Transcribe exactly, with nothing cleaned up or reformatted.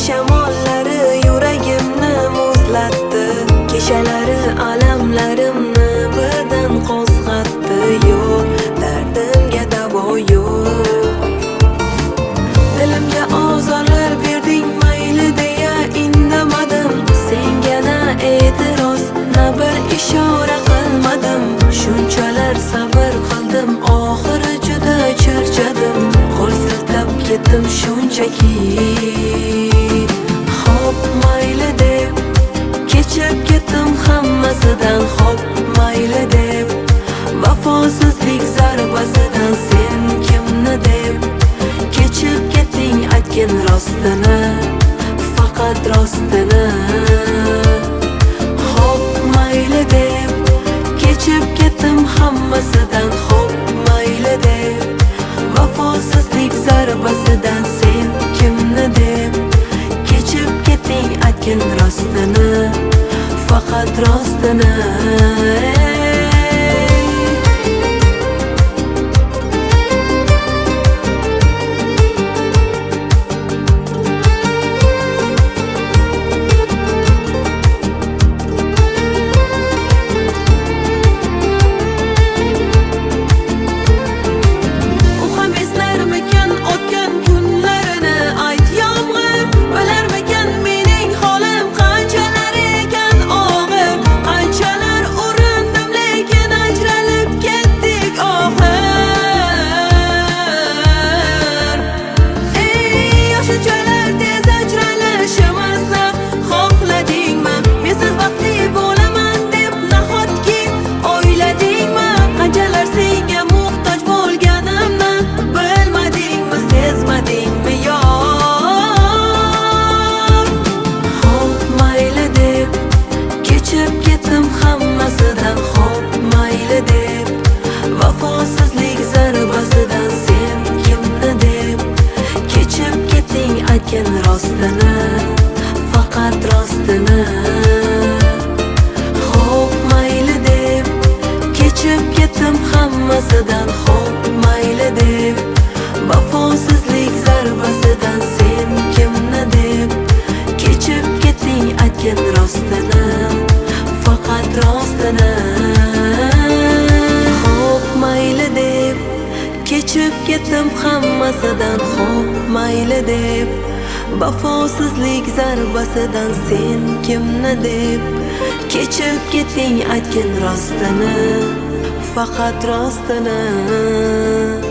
shamollari yuragimni muzlatdi, kechalari alamlarimni birdan qo'zg'atdi. Yo'q, dardimga davo yo'q. Dilimga ozorlar berding, mayli deya indamadim. Senga na e'tiroz, na bir ishora qilmadim. Shunchalar sabr qildim, oxiri juda charchadim. Qo'l siltab ketdim shunchaki. Hop mayli deb kechib ketdim hammasidan. Hop mayli deb vafosizlik zarbasidan. Sen kimni deb kechib ketding aytgin rostini, faqat rostini. Hop mayli deb kechib ketdim hammasidan. Hop mayli deb vafosizlik zarbasidan. Sen kimni deb kechib ketding aytgin rostini, faqat rostini. Vafosizlik zarbasidan. Sen kimni deb kechib ketding aytgin rostini, faqat rostini. Hop mayli deb kechib ketdim hammasidan. Hop mayli deb vafosizlik zarbasidan. Sen kimni deb kechib ketding aytgin rostini, faqat rostini. Mayli deb kechib ketdim hammasidan. Hop mayli deb vafosizlik zarbasidan. Sen kimni deb kechib ketding aytgin rostini, faqat rostini.